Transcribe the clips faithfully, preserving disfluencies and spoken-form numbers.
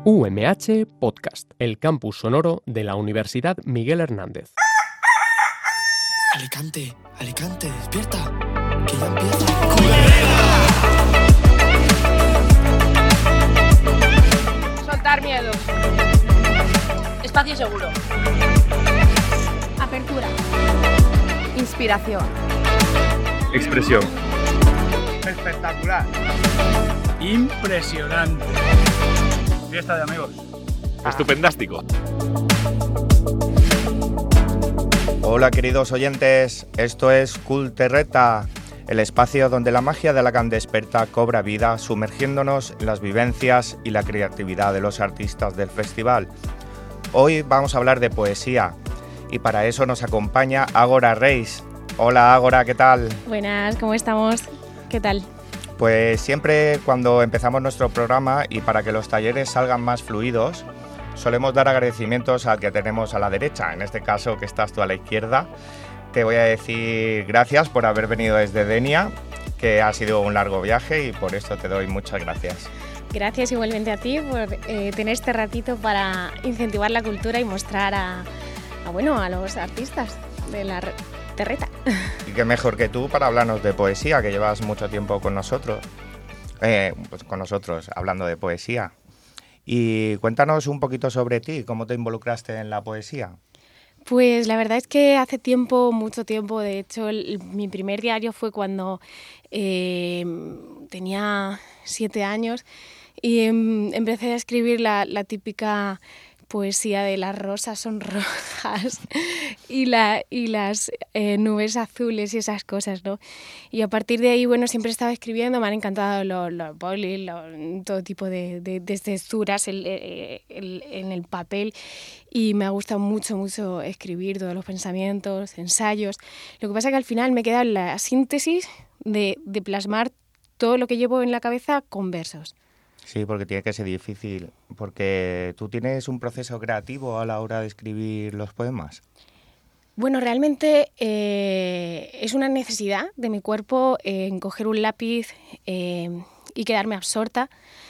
U M H Podcast, el campus sonoro de la Universidad Miguel Hernández. Alicante, Alicante, despierta, que ya empieza. Soltar miedos. Espacio seguro. Apertura. Inspiración. Expresión. Espectacular. Impresionante. Fiesta de amigos. Estupendástico. Hola queridos oyentes, esto es Culterreta, el espacio donde la magia de la Can Desperta cobra vida, sumergiéndonos en las vivencias y la creatividad de los artistas del festival. Hoy vamos a hablar de poesía y para eso nos acompaña Ágora Reis. Hola Ágora, ¿qué tal? Buenas, ¿cómo estamos? ¿Qué tal? Pues siempre cuando empezamos nuestro programa y para que los talleres salgan más fluidos, solemos dar agradecimientos al que tenemos a la derecha, en este caso que estás tú a la izquierda. Te voy a decir gracias por haber venido desde Denia, que ha sido un largo viaje y por esto te doy muchas gracias. Gracias igualmente a ti por eh, tener este ratito para incentivar la cultura y mostrar a, a, bueno, a los artistas de la terreta. Y qué mejor que tú para hablarnos de poesía, que llevas mucho tiempo con nosotros, eh, pues con nosotros hablando de poesía. Y cuéntanos un poquito sobre ti, ¿cómo te involucraste en la poesía? Pues la verdad es que hace tiempo, mucho tiempo, de hecho el, mi primer diario fue cuando eh, tenía siete años y em, empecé a escribir la, la típica poesía de las rosas son rojas y, la, y las eh, nubes azules y esas cosas, ¿no? Y a partir de ahí, bueno, siempre estaba escribiendo, me han encantado los, los bolis, los, todo tipo de, de, de texturas el, el, en el papel y me ha gustado mucho, mucho escribir todos los pensamientos, ensayos. Lo que pasa es que al final me queda la síntesis de, de plasmar todo lo que llevo en la cabeza con versos. Sí, porque tiene que ser difícil, porque tú tienes un proceso creativo a la hora de escribir los poemas. Bueno, realmente eh, es una necesidad de mi cuerpo eh, en coger un lápiz eh, y quedarme absorta.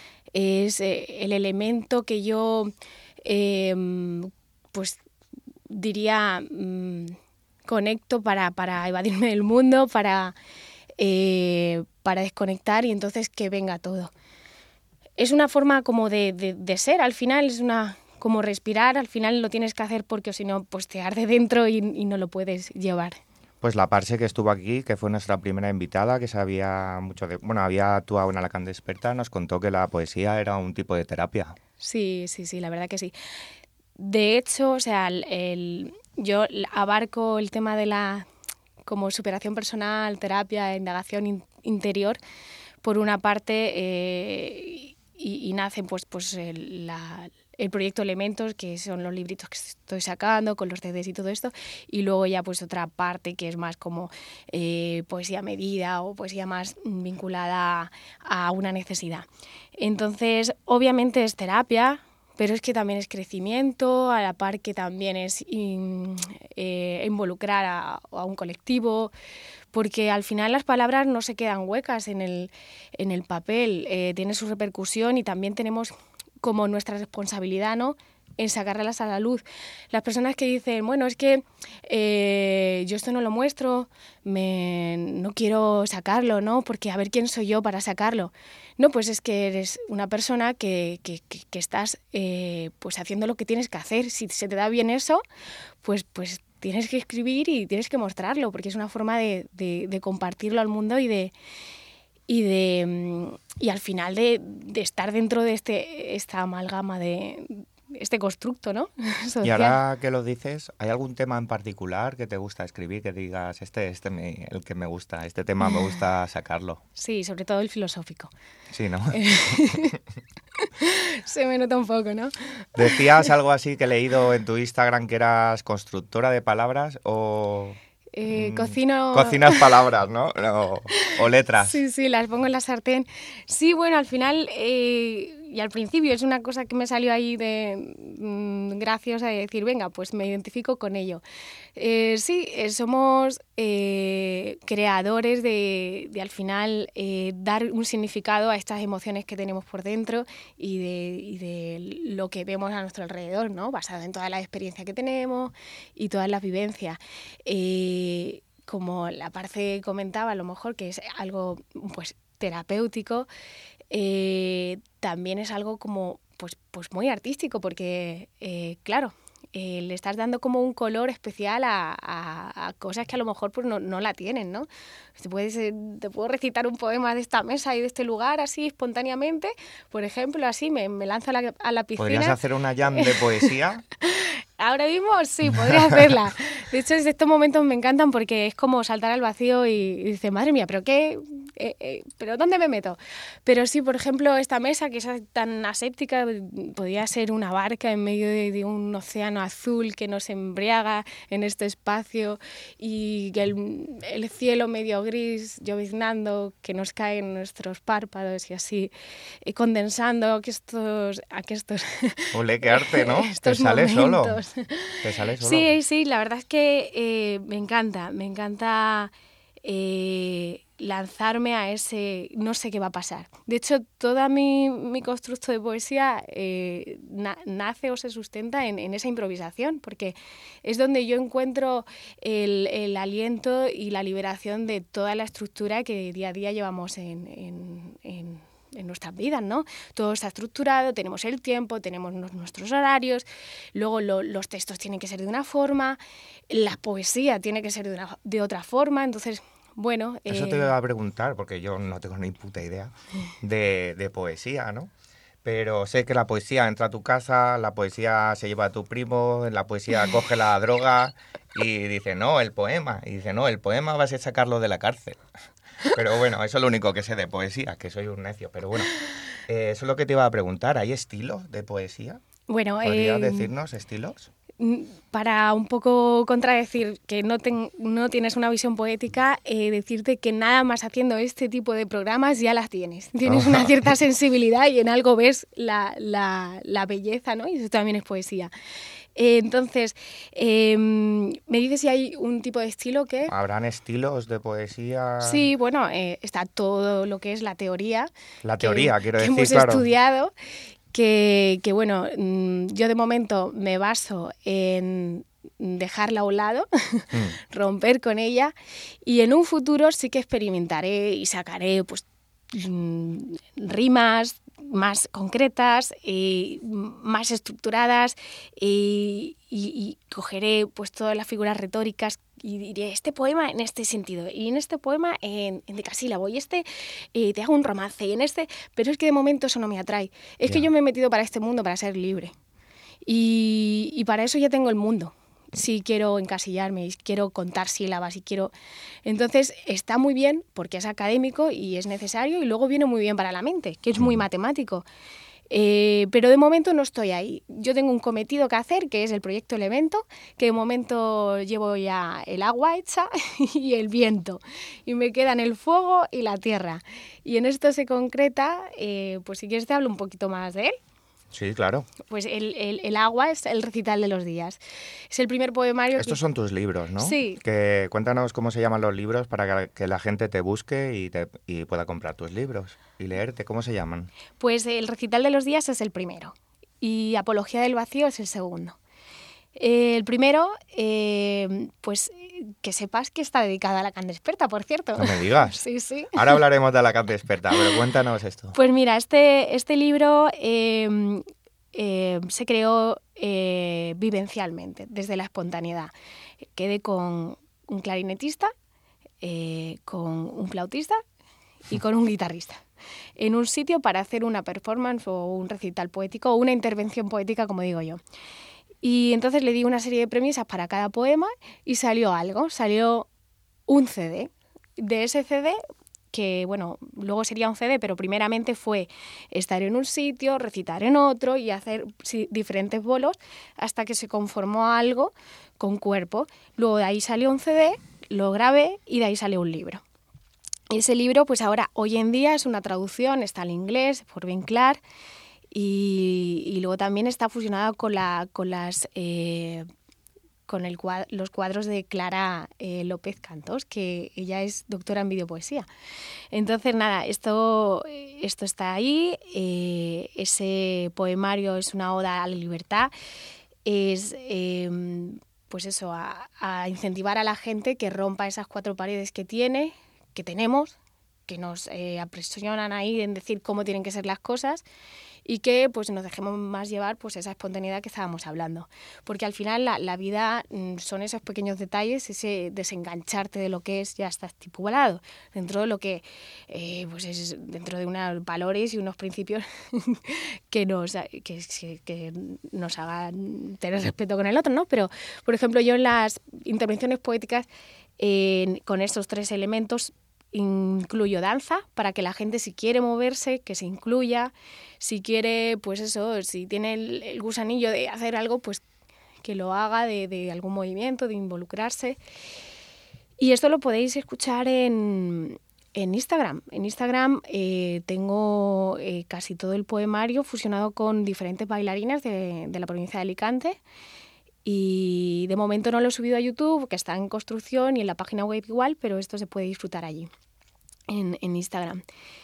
Es eh, el elemento que yo, eh, pues diría, mm, conecto para, para evadirme del mundo, para, eh, para desconectar y entonces que venga todo. Es una forma como de, de, de ser, al final es una como respirar, al final lo tienes que hacer porque si no pues te arde dentro y, y no lo puedes llevar. Pues la Parse que estuvo aquí, que fue nuestra primera invitada, que sabía mucho de, bueno, había actuado en la Can Desperta, nos contó que la poesía era un tipo de terapia. Sí, sí, sí, la verdad que sí. De hecho, o sea, el, el, yo abarco el tema de la como superación personal, terapia, indagación in, interior, por una parte. Eh, Y, y nacen pues, pues el, la, el proyecto Elementos, que son los libritos que estoy sacando con los C Ds y todo esto, y luego ya pues otra parte que es más como eh, poesía medida o poesía más vinculada a una necesidad. Entonces, obviamente es terapia, pero es que también es crecimiento, a la par que también es in, eh, involucrar a, a un colectivo, porque al final las palabras no se quedan huecas en el, en el papel, eh, tiene su repercusión y también tenemos como nuestra responsabilidad, ¿no?, en sacarlas a la luz. Las personas que dicen, bueno, es que eh, yo esto no lo muestro, me, no quiero sacarlo, ¿no?, porque a ver quién soy yo para sacarlo. No, pues es que eres una persona que, que, que, que estás eh, pues haciendo lo que tienes que hacer. Si se te da bien eso, pues, pues tienes que escribir y tienes que mostrarlo, porque es una forma de, de, de compartirlo al mundo y de... Y, de, y al final de, de estar dentro de este, esta amalgama de este constructo, ¿no? social. Y ahora que lo dices, ¿hay algún tema en particular que te gusta escribir, que digas, este es este me, el que me gusta, este tema me gusta sacarlo? Sí, sobre todo el filosófico. Sí, ¿no? Se me nota un poco, ¿no? ¿Decías algo así que he leído en tu Instagram que eras constructora de palabras o...? Eh, cocino... Cocinas palabras, ¿no? O, o letras. Sí, sí, las pongo en la sartén. Sí, bueno, al final eh, y al principio es una cosa que me salió ahí de mmm, graciosa de decir, venga, pues me identifico con ello. Eh, sí, eh, somos eh, creadores de, de al final eh, dar un significado a estas emociones que tenemos por dentro y de, y de lo que vemos a nuestro alrededor, ¿no? Basado en toda la experiencia que tenemos y todas las vivencias. Eh, como la Parce comentaba, a lo mejor que es algo pues terapéutico, eh, también es algo como pues, pues muy artístico, porque eh, claro, eh, le estás dando como un color especial a, a, a cosas que a lo mejor pues no, no la tienen, ¿no? Te, puedes, te puedo recitar un poema de esta mesa y de este lugar así espontáneamente, por ejemplo, así me, me lanzo a la, a la piscina. ¿Podrías hacer una jam de poesía? Ahora mismo sí, podría hacerla. De hecho, estos momentos me encantan porque es como saltar al vacío y, y dices, madre mía, ¿pero qué? Eh, eh, ¿Pero dónde me meto? Pero sí, por ejemplo, esta mesa que es tan aséptica, podría ser una barca en medio de, de un océano azul que nos embriaga en este espacio y el, el cielo medio gris, lloviznando, que nos cae en nuestros párpados y así, eh, condensando aquestos... aquestos Ole, qué arte, ¿no? Te sale solo. Te sale solo. Sí, sí, la verdad es que eh, me encanta, me encanta eh, lanzarme a ese no sé qué va a pasar. De hecho, todo mi, mi constructo de poesía eh, na, nace o se sustenta en, en esa improvisación, porque es donde yo encuentro el, el aliento y la liberación de toda la estructura que día a día llevamos en, en, en en nuestras vidas, ¿no? Todo está estructurado, tenemos el tiempo, tenemos nuestros horarios, luego lo, los textos tienen que ser de una forma, la poesía tiene que ser de, una, de otra forma, entonces, bueno... Eso eh... te iba a preguntar, porque yo no tengo ni puta idea de, de poesía, ¿no? Pero sé que la poesía entra a tu casa, la poesía se lleva a tu primo, la poesía coge la droga y dice, no, el poema, y dice, no, el poema vas a sacarlo de la cárcel. Pero bueno, eso es lo único que sé de poesía, que soy un necio. Pero bueno, eh, eso es lo que te iba a preguntar. ¿Hay estilos de poesía? Bueno, ¿Podrías eh, decirnos estilos? Para un poco contradecir que no, ten, no tienes una visión poética, eh, decirte que nada más haciendo este tipo de programas ya las tienes. Tienes una cierta sensibilidad y en algo ves la, la, la belleza, ¿no? Y eso también es poesía. Eh, entonces, eh, me dices si hay un tipo de estilo que... ¿Habrán estilos de poesía? Sí, bueno, eh, está todo lo que es la teoría. La teoría, que, quiero que decir, hemos claro. estudiado, que, que bueno, yo de momento me baso en dejarla a un lado, mm. romper con ella, y en un futuro sí que experimentaré y sacaré pues rimas más concretas, eh, más estructuradas, eh, y, y cogeré pues todas las figuras retóricas y diré este poema en este sentido y en este poema en, en decasílabo y este eh, te hago un romance y en este, pero es que de momento eso no me atrae. Es yeah. que yo me he metido para este mundo para ser libre y, y para eso ya tengo el mundo. Si quiero encasillarme y quiero contar sílabas y quiero... Entonces está muy bien porque es académico y es necesario y luego viene muy bien para la mente, que es muy matemático. Eh, pero de momento no estoy ahí. Yo tengo un cometido que hacer, que es el proyecto Elemento, que de momento llevo ya el agua hecha y el viento. Y me quedan el fuego y la tierra. Y en esto se concreta, eh, pues si quieres te hablo un poquito más de él. Sí, claro. Pues el, el, el agua es el recital de los días. Es el primer poemario... Estos que... son tus libros, ¿no? Sí. Que, cuéntanos cómo se llaman los libros para que la gente te busque y, te, y pueda comprar tus libros y leerte. ¿Cómo se llaman? Pues el recital de los días es el primero y Apología del vacío es el segundo. Eh, el primero, eh, pues que sepas que está dedicada a Lacan Desperta, por cierto. No me digas. Sí, sí. Ahora hablaremos de Lacan Desperta, pero cuéntanos esto. Pues mira, este, este libro eh, eh, se creó eh, vivencialmente, desde la espontaneidad. Quedé con un clarinetista, eh, con un flautista y con un guitarrista en un sitio para hacer una performance o un recital poético o una intervención poética, como digo yo. Y entonces le di una serie de premisas para cada poema y salió algo, salió un ce de. De ese ce de, que bueno, luego sería un ce de, pero primeramente fue estar en un sitio, recitar en otro y hacer sí, diferentes bolos hasta que se conformó algo con cuerpo. Luego de ahí salió un ce de, lo grabé y de ahí salió un libro. Ese libro, pues ahora, hoy en día, es una traducción, está en inglés, por Ben Clark. y, y luego también está fusionado con, la, con las... Eh, con el cuad- los cuadros de Clara eh, López Cantos, que ella es doctora en videopoesía. Entonces, nada, esto, esto está ahí. Eh, ese poemario es una oda a la libertad. Es, eh, pues eso, a, a incentivar a la gente que rompa esas cuatro paredes que tiene, que tenemos, que nos eh, apresionan ahí en decir cómo tienen que ser las cosas, y que pues nos dejemos más llevar pues esa espontaneidad que estábamos hablando. Porque al final la, la vida son esos pequeños detalles, ese desengancharte de lo que es ya está estipulado, dentro de lo que eh, pues es dentro de unos valores y unos principios que nos, que, que, que nos hagan tener respeto con el otro, ¿no? Pero, por ejemplo, yo en las intervenciones poéticas eh, con estos tres elementos incluyo danza para que la gente, si quiere moverse, que se incluya, si quiere, pues eso, si tiene el, el gusanillo de hacer algo, pues que lo haga, de, de algún movimiento, de involucrarse. Y esto lo podéis escuchar en, en Instagram. En Instagram eh, tengo eh, casi todo el poemario fusionado con diferentes bailarinas de, de la provincia de Alicante. Y de momento no lo he subido a YouTube, que está en construcción, y en la página web igual, pero esto se puede disfrutar allí, en, en Instagram.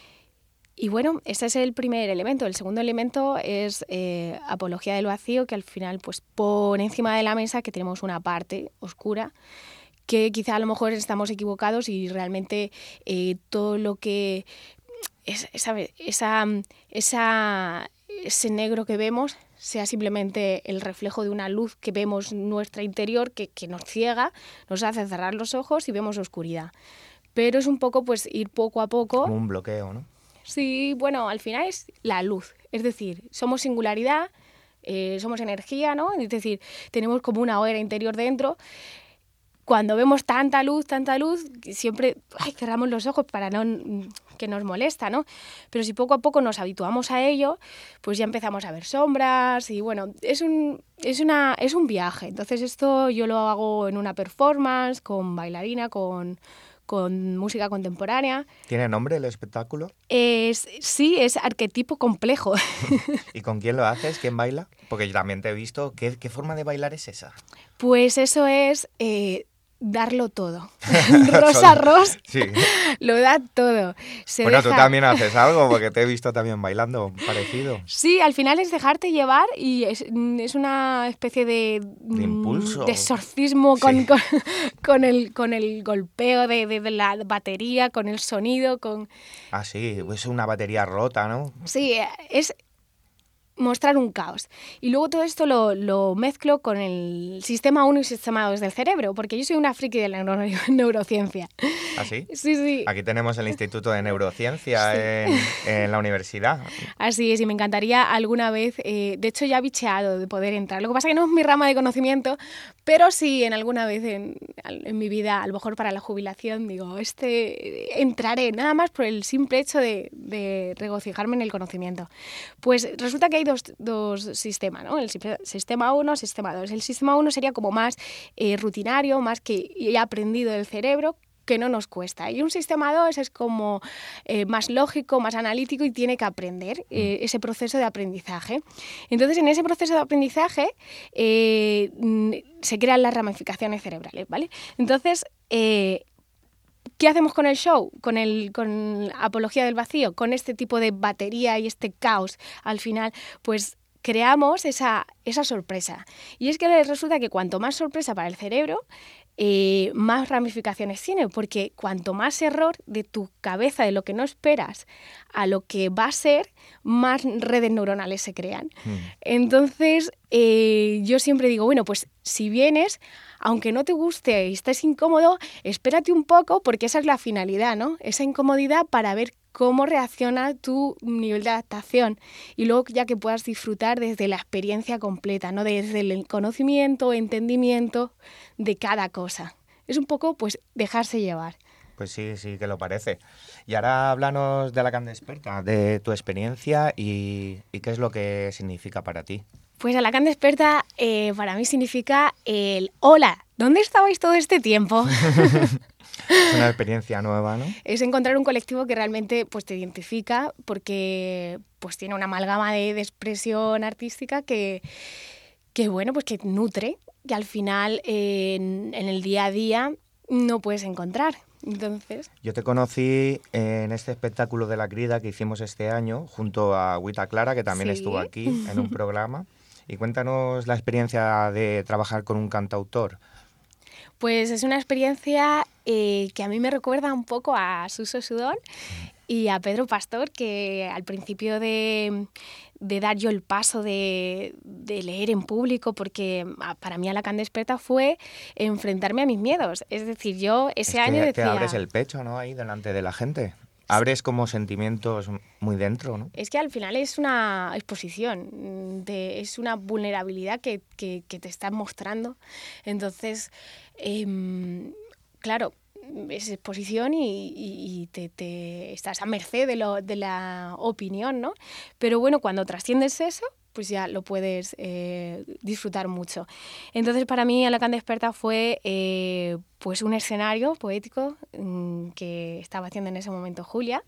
Y bueno, ese es el primer elemento. El segundo elemento es eh, apología del vacío, que al final pues pone encima de la mesa que tenemos una parte oscura, que quizá a lo mejor estamos equivocados y realmente eh, todo lo que... Es, ¿sabes? Esa, esa, ese negro que vemos sea simplemente el reflejo de una luz que vemos nuestra interior, que, que nos ciega, nos hace cerrar los ojos y vemos oscuridad. Pero es un poco pues ir poco a poco. Como un bloqueo, ¿no? Sí, bueno, al final es la luz. Es decir, somos singularidad, eh, somos energía, ¿no? Es decir, tenemos como una hoguera interior dentro. Cuando vemos tanta luz, tanta luz, siempre ay, cerramos los ojos para no que nos molesta, ¿no? Pero si poco a poco nos habituamos a ello, pues ya empezamos a ver sombras y bueno, es un, es una, es un viaje. Entonces esto yo lo hago en una performance, con bailarina, con, con música contemporánea. ¿Tiene nombre el espectáculo? Es, sí, es arquetipo complejo. ¿Y con quién lo haces? ¿Quién baila? Porque yo también te he visto. ¿Qué, qué forma de bailar es esa? Pues eso es... Eh, darlo todo. Rosa Ross sí. Lo da todo. Se bueno, deja... tú también haces algo, porque te he visto también bailando parecido. Sí, al final es dejarte llevar y es, es una especie de... De impulso. De exorcismo con, sí. con, con, el, con el golpeo de, de, de la batería, con el sonido, con... Ah, sí, es una batería rota, ¿no? Sí, es... mostrar un caos. Y luego todo esto lo, lo mezclo con el sistema uno y sistema dos del cerebro, porque yo soy una friki de la neuro- neurociencia. ¿Ah, sí? Sí, sí. Aquí tenemos el Instituto de Neurociencia sí. en, en la universidad. Así es, y me encantaría alguna vez, eh, de hecho ya he bicheado de poder entrar. Lo que pasa es que no es mi rama de conocimiento, pero sí en alguna vez en, en mi vida, a lo mejor para la jubilación, digo, este entraré, nada más por el simple hecho de, de regocijarme en el conocimiento. Pues resulta que hay dos, dos sistemas, ¿no? El sistema uno, sistema dos. El sistema uno sería como más eh, rutinario, más que he aprendido del cerebro, que no nos cuesta. Y un sistema dos es como eh, más lógico, más analítico y tiene que aprender eh, ese proceso de aprendizaje. Entonces, en ese proceso de aprendizaje eh, se crean las ramificaciones cerebrales, ¿vale? Entonces, eh, ¿qué hacemos con el show? Con el con Apología del Vacío, con este tipo de batería y este caos al final, pues creamos esa, esa sorpresa. Y es que resulta que cuanto más sorpresa para el cerebro, eh, más ramificaciones tiene, porque cuanto más error de tu cabeza, de lo que no esperas, a lo que va a ser, más redes neuronales se crean. Mm. Entonces, eh, yo siempre digo, bueno, pues si vienes, aunque no te guste y estés incómodo, espérate un poco, porque esa es la finalidad, ¿no? Esa incomodidad para ver cómo reacciona tu nivel de adaptación y luego ya que puedas disfrutar desde la experiencia completa, ¿no? Desde el conocimiento, entendimiento de cada cosa. Es un poco, pues, dejarse llevar. Pues sí, sí que lo parece. Y ahora háblanos de Alacant Desperta, de tu experiencia y, y qué es lo que significa para ti. Pues Alacant Desperta eh, para mí significa el hola, ¿dónde estabais todo este tiempo? Es una experiencia nueva, ¿no? Es encontrar un colectivo que realmente pues, te identifica porque pues, tiene una amalgama de, de expresión artística que, que, bueno, pues, que nutre, que al final eh, en, en el día a día no puedes encontrar. Entonces... Yo te conocí en este espectáculo de La Crida que hicimos este año junto a Agüita Clara, que también ¿Sí? estuvo aquí en un programa. Y cuéntanos la experiencia de trabajar con un cantautor. Pues es una experiencia eh, que a mí me recuerda un poco a Suso Sudón y a Pedro Pastor, que al principio de, de dar yo el paso de, de leer en público, porque para mí Alacant Desperta fue enfrentarme a mis miedos. Es decir, yo ese es año que decía... te abres el pecho, ¿no? Ahí delante de la gente. Abres como sentimientos muy dentro, ¿no? Es que al final es una exposición, de, es una vulnerabilidad que, que, que te están mostrando. Entonces, eh, claro, es exposición y, y, y te, te estás a merced de, lo, de la opinión, ¿no? Pero bueno, cuando trasciendes eso, pues ya lo puedes eh, disfrutar mucho. Entonces, para mí, Alacant Desperta fue eh, pues un escenario poético mmm, que estaba haciendo en ese momento Julia.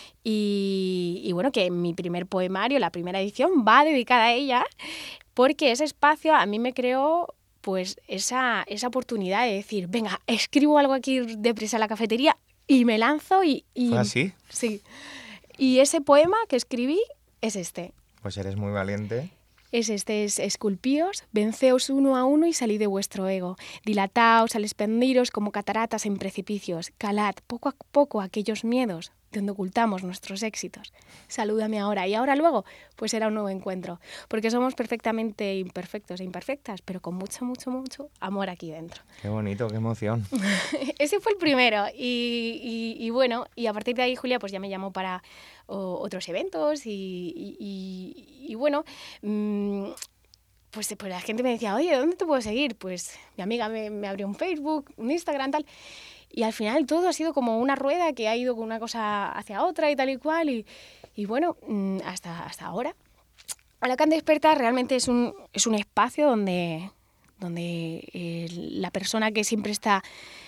Y, y bueno, que mi primer poemario, la primera edición, va dedicada a ella, porque ese espacio a mí me creó pues esa, esa oportunidad de decir, venga, escribo algo aquí deprisa en la cafetería y me lanzo y... y ¿Fue así? Sí. Y ese poema que escribí es este. Pues eres muy valiente. Es este, es esculpíos, venceos uno a uno y salid de vuestro ego. Dilataos al expandiros como cataratas en precipicios. Calad poco a poco aquellos miedos donde ocultamos nuestros éxitos. Salúdame ahora y ahora luego, pues será un nuevo encuentro. Porque somos perfectamente imperfectos e imperfectas, pero con mucho, mucho, mucho amor aquí dentro. Qué bonito, qué emoción. Ese fue el primero. Y, y, y bueno, y a partir de ahí Julia pues ya me llamó para o, otros eventos y, y, y, y bueno... Mmm, Pues, pues la gente me decía, oye, ¿dónde te puedo seguir? Pues mi amiga me, me abrió un Facebook, un Instagram, tal. Y al final todo ha sido como una rueda que ha ido con una cosa hacia otra y tal y cual. Y, y bueno, hasta, hasta ahora. Alacant Desperta realmente es un, es un espacio donde, donde eh, la persona que siempre está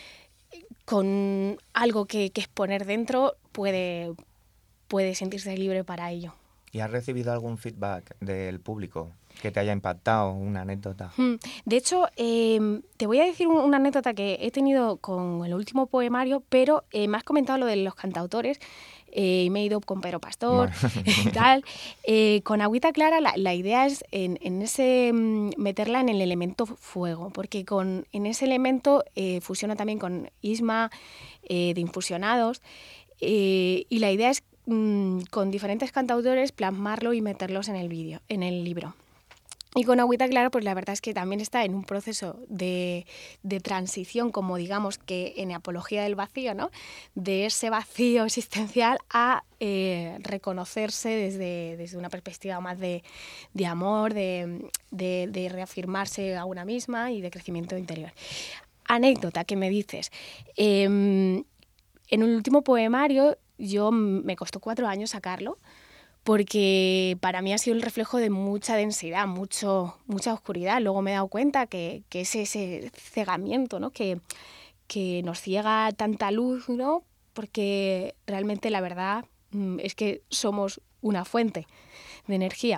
con algo que, que exponer dentro puede, puede sentirse libre para ello. ¿Y has recibido algún feedback del público que te haya impactado, una anécdota? De hecho, eh, te voy a decir una anécdota que he tenido con el último poemario, pero eh, me has comentado lo de los cantautores, eh, me he ido con Pedro Pastor y tal. Eh, con Agüita Clara la, la idea es en, en ese meterla en el elemento fuego, porque con, en ese elemento eh, fusiona también con Isma eh, de Infusionados, eh, y la idea es con diferentes cantautores plasmarlo y meterlos en el vídeo, en el libro. Y con Agüita Clara, pues la verdad es que también está en un proceso de, de transición, como digamos que en Apología del Vacío, ¿no? De ese vacío existencial a eh, reconocerse desde, desde una perspectiva más de, de amor, de, de, de reafirmarse a una misma y de crecimiento interior. Anécdota que me dices. Eh, en el último poemario yo me costó cuatro años sacarlo, porque para mí ha sido el reflejo de mucha densidad, mucho, mucha oscuridad. Luego me he dado cuenta que, que es ese cegamiento, ¿no? que, que nos ciega tanta luz, ¿no? Porque realmente la verdad es que somos una fuente de energía.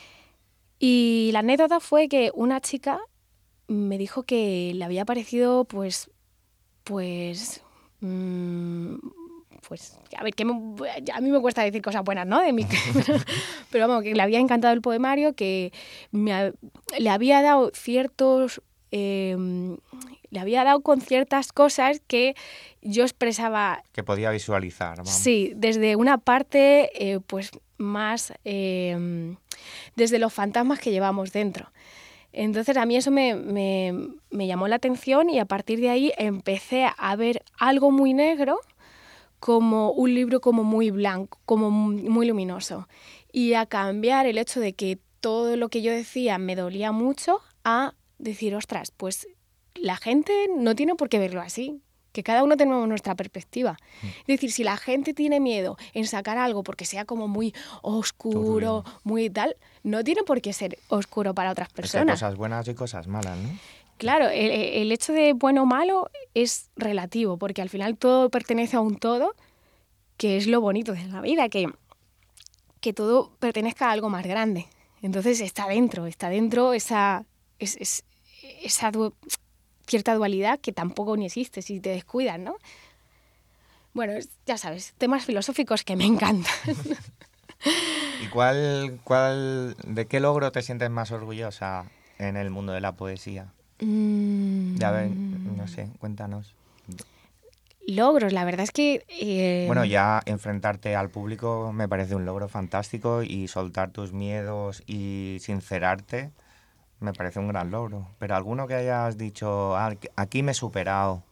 Y la anécdota fue que una chica me dijo que le había parecido, pues, pues... Mmm, pues, a ver, que me, a mí me cuesta decir cosas buenas, ¿no? De mí, pero vamos, que le había encantado el poemario, que me, le había dado ciertos, eh, le había dado con ciertas cosas que yo expresaba. Que podía visualizar, vamos. Sí, desde una parte, eh, pues, más, eh, desde los fantasmas que llevamos dentro. Entonces a mí eso me, me, me llamó la atención y a partir de ahí empecé a ver algo muy negro como un libro como muy blanco, como muy luminoso, y a cambiar el hecho de que todo lo que yo decía me dolía mucho a decir, ostras, pues la gente no tiene por qué verlo así, que cada uno tenemos nuestra perspectiva. Mm. Es decir, si la gente tiene miedo en sacar algo porque sea como muy oscuro, muy tal, no tiene por qué ser oscuro para otras personas. Es que hay cosas buenas y cosas malas, ¿no? Claro, el, el hecho de bueno o malo es relativo, porque al final todo pertenece a un todo, que es lo bonito de la vida, que, que todo pertenezca a algo más grande. Entonces está dentro, está dentro esa, es, es, esa du- cierta dualidad que tampoco ni existe si te descuidas, ¿no? Bueno, ya sabes, temas filosóficos que me encantan. ¿Y cuál, cuál, de qué logro te sientes más orgullosa en el mundo de la poesía? Mm, Ya ver, no sé, cuéntanos. Logros, la verdad es que... Eh, Bueno, ya enfrentarte al público me parece un logro fantástico y soltar tus miedos y sincerarte me parece un gran logro. Pero alguno que hayas dicho, "Ah, aquí me he superado".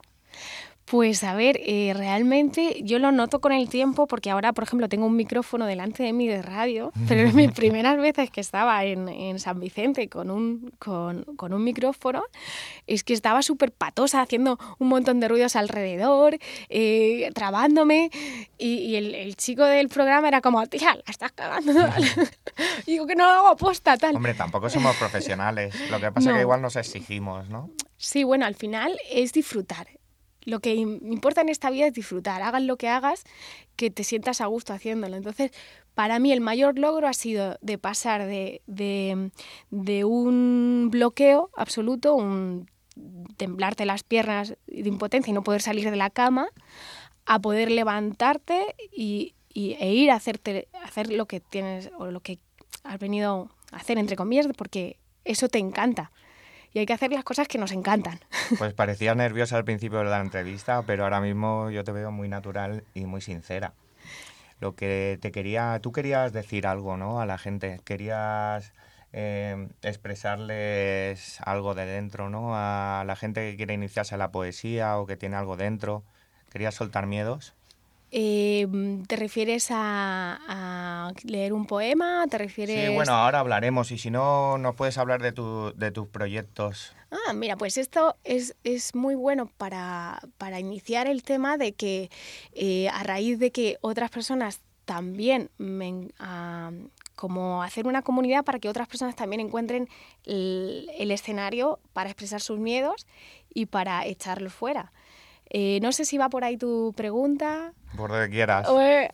Pues a ver, eh, realmente yo lo noto con el tiempo porque ahora, por ejemplo, tengo un micrófono delante de mí de radio, pero en mis primeras veces que estaba en, en San Vicente con un, con, con un micrófono, es que estaba súper patosa, haciendo un montón de ruidos alrededor, eh, trabándome, y, y el, el chico del programa era como, tía, la estás cagando. Y digo que no lo hago aposta, tal. Hombre, tampoco somos profesionales. Lo que pasa No. es que igual nos exigimos, ¿no? Sí, bueno, al final es disfrutar. Lo que importa en esta vida es disfrutar. Hagas lo que hagas, que te sientas a gusto haciéndolo. Entonces, para mí el mayor logro ha sido de pasar de, de, de un bloqueo absoluto, un temblarte las piernas de impotencia y no poder salir de la cama, a poder levantarte y, y, e ir a hacerte, hacer lo que tienes o lo que has venido a hacer, entre comillas, porque eso te encanta. Y hay que hacer las cosas que nos encantan. Pues parecías nerviosa al principio de la entrevista, pero ahora mismo yo te veo muy natural y muy sincera. Lo que te quería, tú querías decir algo, ¿no? A la gente, querías eh, expresarles algo de dentro, ¿no? A la gente que quiere iniciarse a la poesía o que tiene algo dentro. ¿Querías soltar miedos? Eh, ¿Te refieres a, a leer un poema? ¿Te refieres...? Sí, bueno, ahora hablaremos y si no, nos puedes hablar de, tu, de tus proyectos. Ah, mira, pues esto es, es muy bueno para, para iniciar el tema de que eh, a raíz de que otras personas también, me, uh, como hacer una comunidad para que otras personas también encuentren el, el escenario para expresar sus miedos y para echarlos fuera. Eh, no sé si va por ahí tu pregunta. Por donde quieras. Hoy,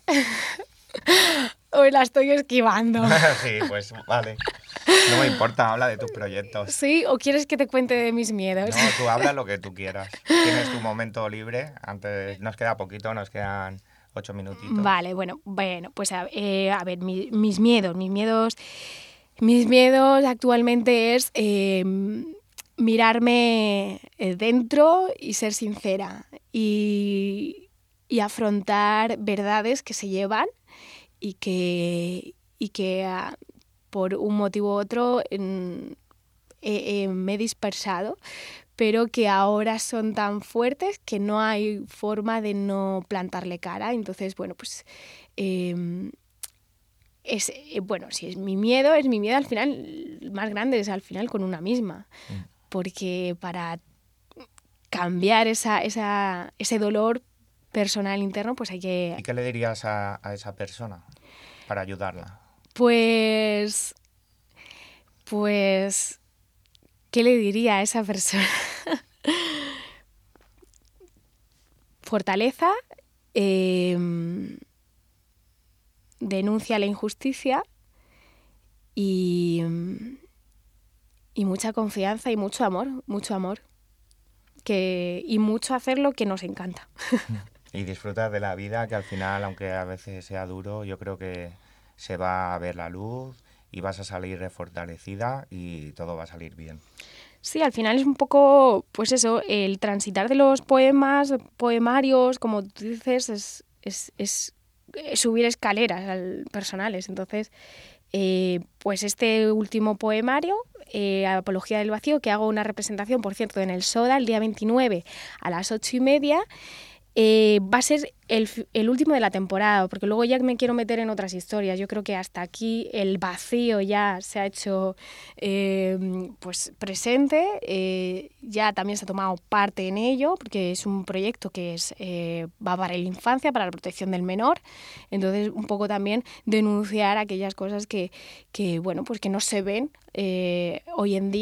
Hoy la estoy esquivando. Sí, pues vale. No me importa, habla de tus proyectos. ¿Sí? ¿O quieres que te cuente de mis miedos? No, tú habla lo que tú quieras. Tienes tu momento libre. Antes nos queda poquito, nos quedan ocho minutitos. Vale, bueno, bueno, pues a, eh, a ver, mi, mis miedos, mis miedos, mis miedos actualmente es eh, mirarme dentro y ser sincera y, y afrontar verdades que se llevan y que, y que uh, por un motivo u otro en, eh, eh, me he dispersado, pero que ahora son tan fuertes que no hay forma de no plantarle cara. Entonces, bueno, pues eh, es eh, bueno, si es mi miedo, es mi miedo al final, el más grande es al final con una misma, mm. porque para cambiar esa, esa, ese dolor personal interno, pues hay que... ¿Y qué le dirías a, a esa persona para ayudarla? Pues... Pues... ¿Qué le diría a esa persona? Fortaleza, eh, denuncia la injusticia y, y mucha confianza y mucho amor, mucho amor. Que, y mucho hacer lo que nos encanta. Y disfrutar de la vida, que al final, aunque a veces sea duro, yo creo que se va a ver la luz y vas a salir refortalecida y todo va a salir bien. Sí, al final es un poco, pues eso, el transitar de los poemas, poemarios, como tú dices, es, es, es subir escaleras al, personales. Entonces, eh, pues este último poemario, eh, Apología del Vacío, que hago una representación, por cierto, en el Soda el día veintinueve a las ocho y media, eh, va a ser el, el último de la temporada, porque luego ya me quiero meter en otras historias. Yo creo que hasta aquí el vacío ya se ha hecho eh, pues presente, eh, ya también se ha tomado parte en ello, porque es un proyecto que es, eh, va para la infancia, para la protección del menor. Entonces, un poco también denunciar aquellas cosas que, que, bueno, pues que no se ven eh, hoy en día,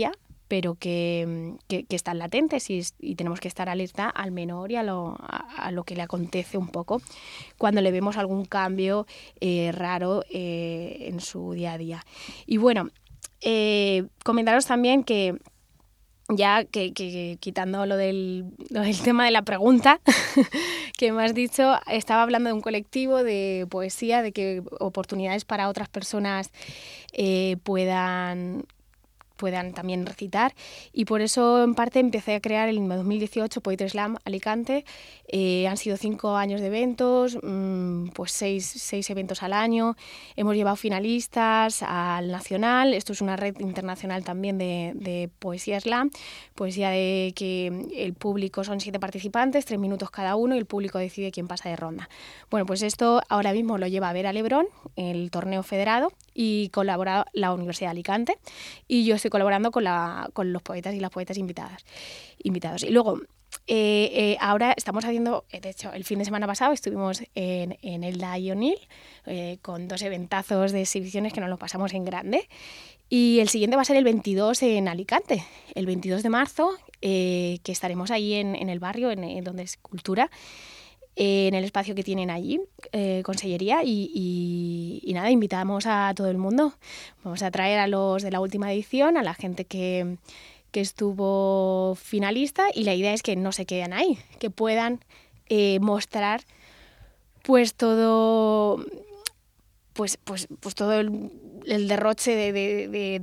pero que, que, que están latentes y, y tenemos que estar alerta al menor y a lo, a, a lo que le acontece un poco cuando le vemos algún cambio eh, raro eh, en su día a día. Y bueno, eh, comentaros también que ya que, que, que quitando lo del, lo del tema de la pregunta que me has dicho, estaba hablando de un colectivo de poesía, de que oportunidades para otras personas eh, puedan... puedan también recitar, y por eso en parte empecé a crear en dos mil dieciocho Poetry Slam Alicante. Eh, han sido cinco años de eventos, mmm, pues seis, seis eventos al año, hemos llevado finalistas al nacional. Esto es una red internacional también de, de poesía slam, poesía de que el público son siete participantes, tres minutos cada uno, y el público decide quién pasa de ronda. Bueno, pues esto ahora mismo lo lleva Vera Lebrón, el torneo federado, y colabora la Universidad de Alicante, y yo estoy colaborando con, la, con los poetas y las poetas invitadas, invitados. Y luego, eh, eh, ahora estamos haciendo, de hecho, el fin de semana pasado estuvimos en, en Elda y O'Neill eh, con dos eventazos de exhibiciones que nos los pasamos en grande. Y el siguiente va a ser el veintidós en Alicante, el veintidós de marzo, eh, que estaremos ahí en, en el barrio, en, en donde es Cultura, en el espacio que tienen allí, eh, Consellería, y, y, y nada, invitamos a todo el mundo. Vamos a traer a los de la última edición, a la gente que, que estuvo finalista, y la idea es que no se queden ahí, que puedan eh, mostrar pues todo, pues, pues, pues todo el, el derroche de, de, de,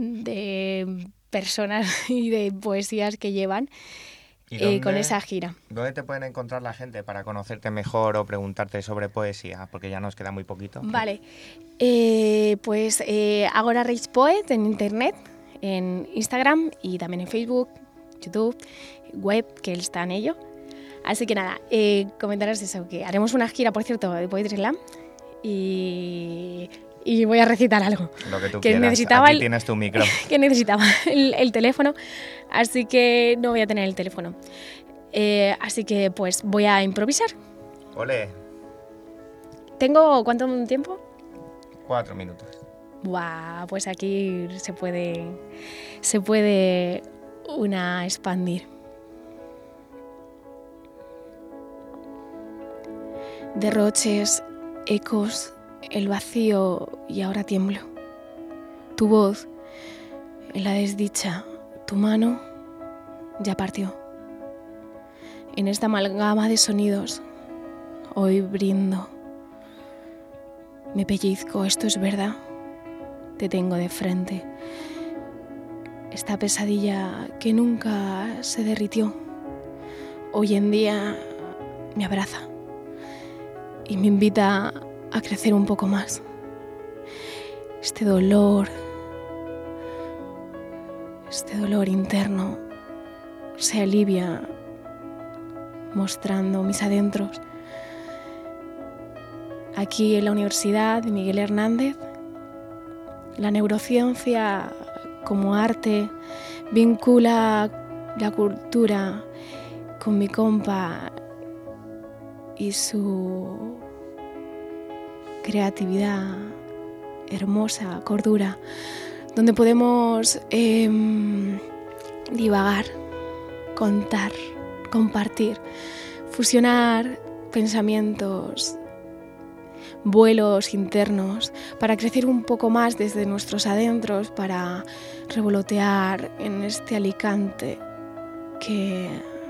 de personas y de poesías que llevan. Eh, con esa gira. ¿Dónde te pueden encontrar la gente para conocerte mejor o preguntarte sobre poesía? Porque ya nos queda muy poquito. Vale, eh, pues eh, Agora Reis Poet en internet, en Instagram y también en Facebook, YouTube, web, que él está en ello. Así que nada, eh, comentaros eso, que haremos una gira, por cierto, de Poetry Slam, y... y voy a recitar algo. Lo que tú que quieras. Necesitaba Aquí el, tienes tu micro. Que necesitaba el, el teléfono, así que no voy a tener el teléfono. Eh, así que pues voy a improvisar. Ole. ¿Tengo cuánto tiempo? Cuatro minutos. Buah, pues aquí se puede, se puede una expandir. Derroches, ecos, el vacío, y ahora tiemblo. Tu voz en la desdicha, tu mano ya partió. En esta amalgama de sonidos, hoy brindo. Me pellizco, esto es verdad. Te tengo de frente. Esta pesadilla que nunca se derritió, hoy en día me abraza y me invita a crecer un poco más. Este dolor, este dolor interno se alivia mostrando mis adentros. Aquí en la Universidad de Miguel Hernández, la neurociencia como arte vincula la cultura con mi compa y su creatividad hermosa, cordura, donde podemos eh, divagar, contar, compartir, fusionar pensamientos, vuelos internos, para crecer un poco más desde nuestros adentros, para revolotear en este Alicante que,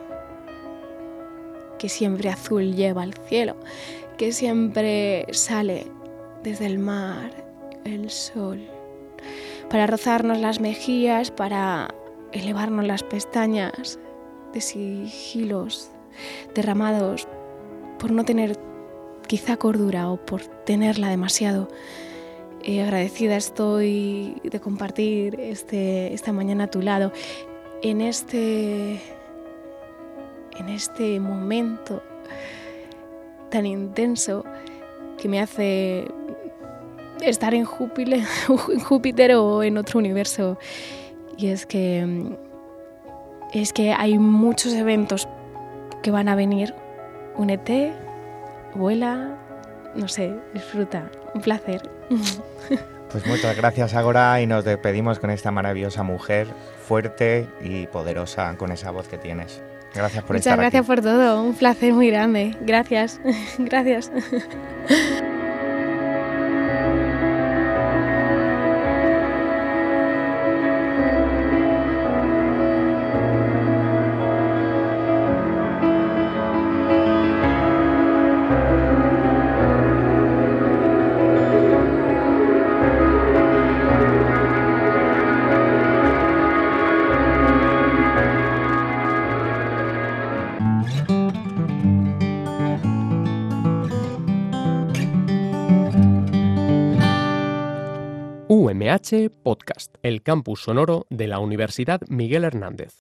que siempre azul lleva al cielo, que siempre sale desde el mar el sol, para rozarnos las mejillas, para elevarnos las pestañas de sigilos derramados por no tener quizá cordura o por tenerla demasiado. Eh, agradecida estoy de compartir este, esta mañana a tu lado, en este, en este momento tan intenso que me hace estar en Júpiter, en Júpiter o en otro universo. Y es que, es que hay muchos eventos que van a venir. Únete, vuela, no sé, disfruta, un placer. Pues muchas gracias, Ágora, y nos despedimos con esta maravillosa mujer, fuerte y poderosa, con esa voz que tienes. Gracias por Muchas estar gracias aquí. por todo, un placer muy grande. Gracias, gracias. U M H Podcast, el campus sonoro de la Universidad Miguel Hernández.